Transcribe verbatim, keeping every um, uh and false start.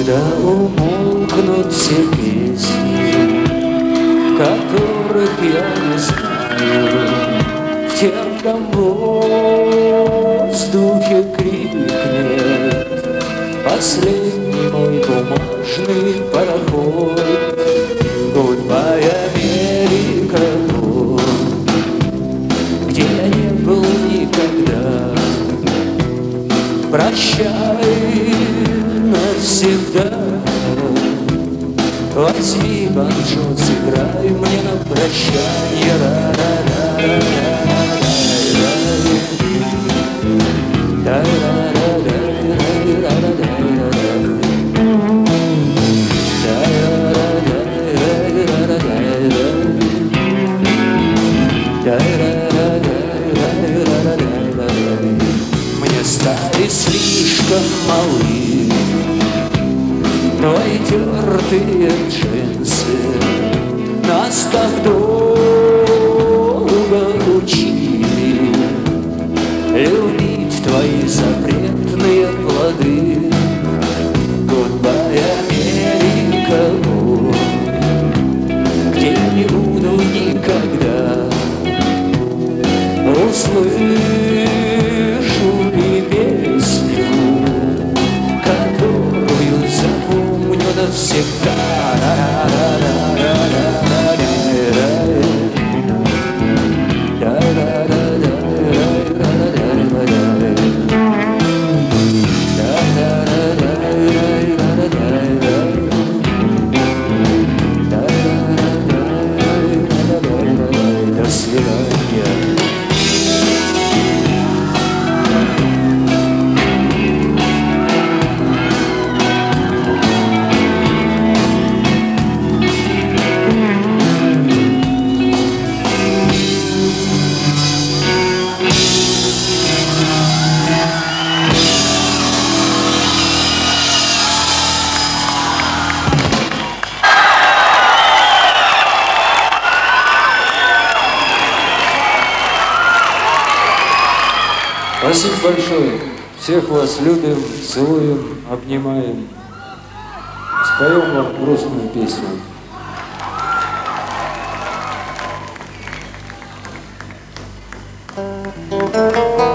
Когда умолкнут все песни, которых я не знаю, в терпком воздухе крикнет последний мой бумажный пароход. Goodbye, Америка, где я не был никогда. Прощай навсегда. Возьми банджо, сыграй мне на прощанье. Мне стали слишком малы твои тертые джинсы, нас так долго учили любить твои запретные плоды. Goodbye, Америка, где не буду никогда. Услышу и песню, которую запомню навсегда. До свидания. Спасибо большое. Всех вас любим, целуем, обнимаем. Споем вам грустную песню. Thank you.